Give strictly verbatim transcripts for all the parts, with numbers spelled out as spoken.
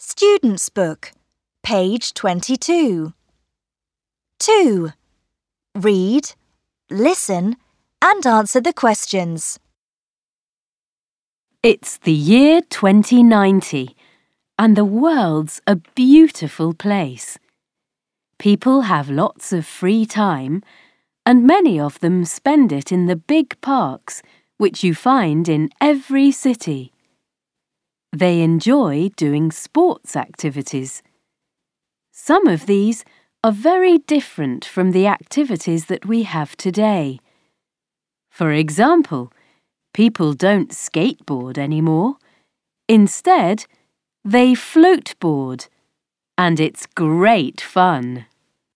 Student's Book, page twenty-two. two. Read, listen, and answer the questions. It's the year twenty ninety, and the world's a beautiful place. People have lots of free time, and many of them spend it in the big parks which you find in every city. They enjoy doing sports activities. Some of these are very different from the activities that we have today. For example, people don't skateboard anymore. Instead, they floatboard, and it's great fun.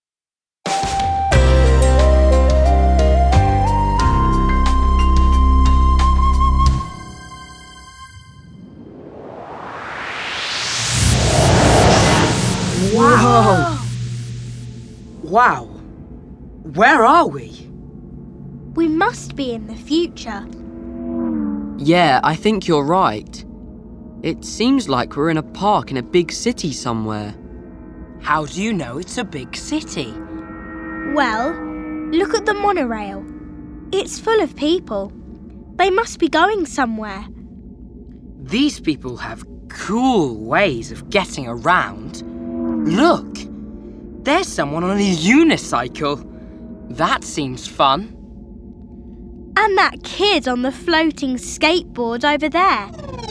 Wow! Wow! Where are we? We must be in the future. Yeah, I think you're right. It seems like we're in a park in a big city somewhere. How do you know it's a big city? Well, look at the monorail. It's full of people. They must be going somewhere. These people have cool ways of getting around. Look! There's someone on a unicycle. That seems fun. And that kid on the floating skateboard over there.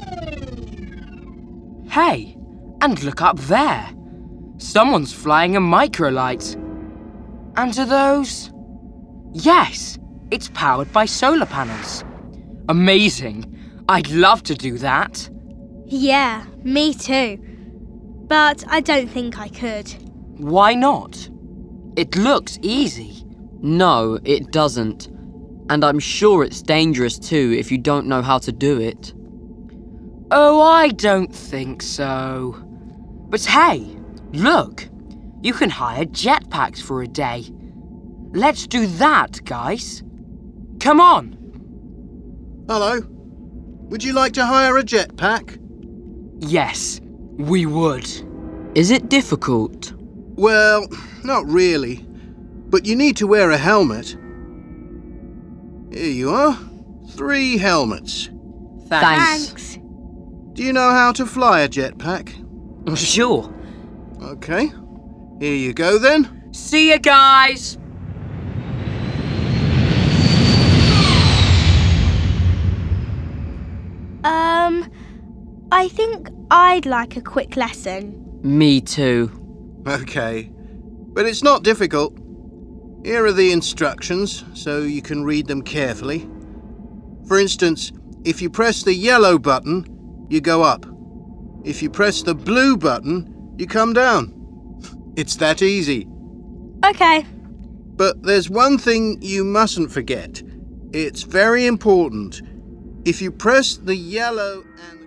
Hey, and look up there. Someone's flying a microlight. And are those? Yes, it's powered by solar panels. Amazing. I'd love to do that. Yeah, me too. But I don't think I could. Why not? It looks easy. No, it doesn't. And I'm sure it's dangerous too if you don't know how to do it. Oh, I don't think so. But hey, look. You can hire jetpacks for a day. Let's do that, guys. Come on. Hello. Would you like to hire a jetpack? Yes, we would. Is it difficult? Well, not really. But you need to wear a helmet. Here you are. Three helmets. Thanks. Thanks. Do you know how to fly a jetpack? Sure. Okay. Here you go then. See you guys. Um, I think I'd like a quick lesson. Me too. Okay. But it's not difficult. Here are the instructions, so you can read them carefully. For instance, if you press the yellow button, you go up. If you press the blue button, you come down. It's that easy. Okay. But there's one thing you mustn't forget. It's very important. If you press the yellow and